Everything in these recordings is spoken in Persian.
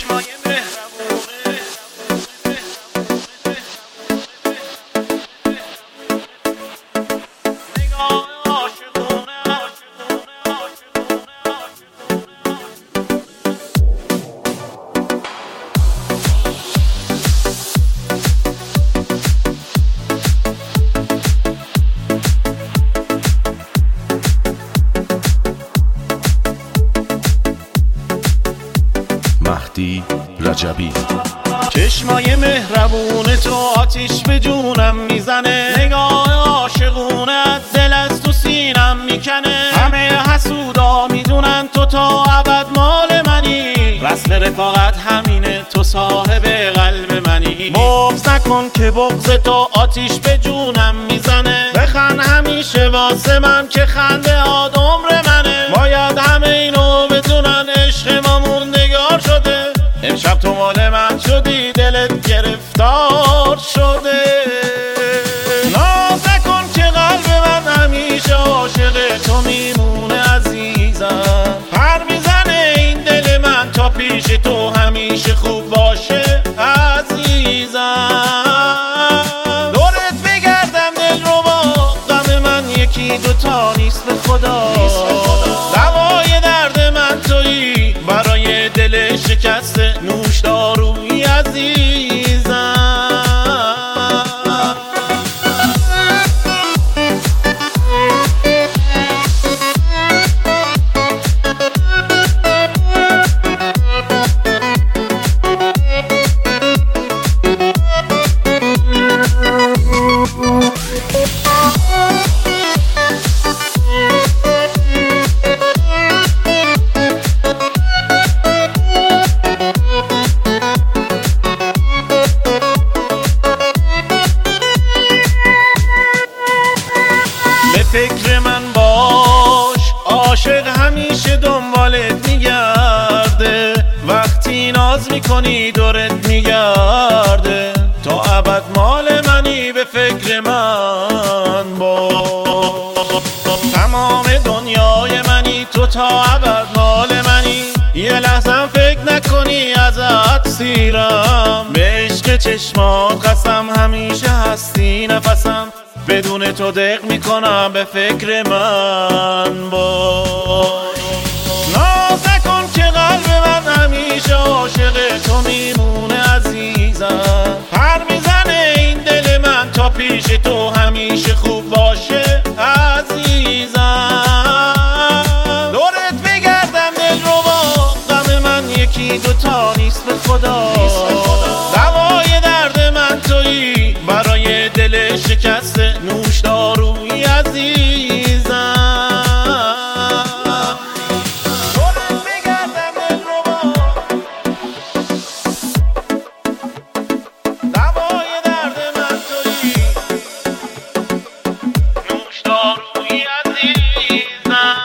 چشمای مهربونه نگاه عاشقونه مهدی رجبی. چشمای مهربونه تو آتیش به جونم میزنه، نگاه عاشقونه دل از تو سینم میکنه. همه حسودا میدونن تو تا ابد مال منی، رسم رفاقت همینه تو صاحب قلب منی. بغض نکن که بغض تو آتیش به جونم میزنه، بخند همیشه واسه من که خنده هات عمر منه. باید همه اینو بدونن عشق ما موندگار شده، امشب تو مال من شدی دلت گرفتار شده. ناز نکن که قلب من همیشه عاشق تو میمونه عزیزم. پر میزنه این دل من تا پیش تو همیشه خوب باشه عزیزم. دورت بگردم دل رو با غم من یکی دوتا نیست به خدا. دوای درد من تویی برای دل شکسته نوش دارویی عزیزم. فکر من باش، عاشق همیشه دنبالت میگرده. وقتی ناز میکنی دورت میگرده، تا ابد مال منی به فکر من باش. تمام دنیای منی تو تا ابد مال منی، یه لحظه فکر نکنی ازت سیرم. به عشق چشمات قسم همیشه هستی نفسم، بدون تو دق میکنم به فکر من باش. ناز نکن که قلب من همیشه عاشق تو میمونه عزیزم. پر میزنه این دل من تا پیش تو همیشه خوب باشه عزیزم. دورت بگردم دل رو با غم من یکی دوتا نیست به خدا. دوای درد من تویی برای دل شکسته نوش دارویی عزیزم. دورت بگردم دل رو با دوای درد من تویی نوش دارویی عزیزم.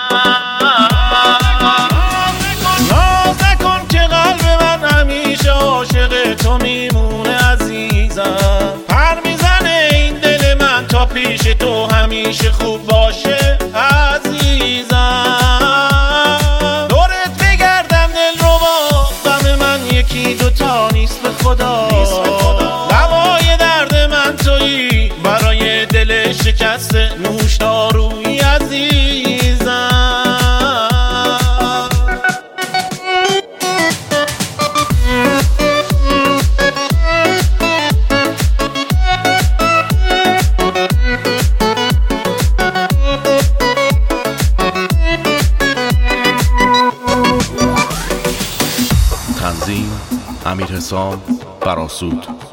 ناز نکن که قلب من همیشه عاشق تو میمونه عزیزم. پر میزنه این دل من تا پیش تو همیشه خوب باشه عزیزم. دورت بگردم دل رو با غم من یکی دوتا نیست به خدا. دوای درد من تویی برای دل شکسته نوش دارویی عزیزم. تنظیم امیر حسام فراسود.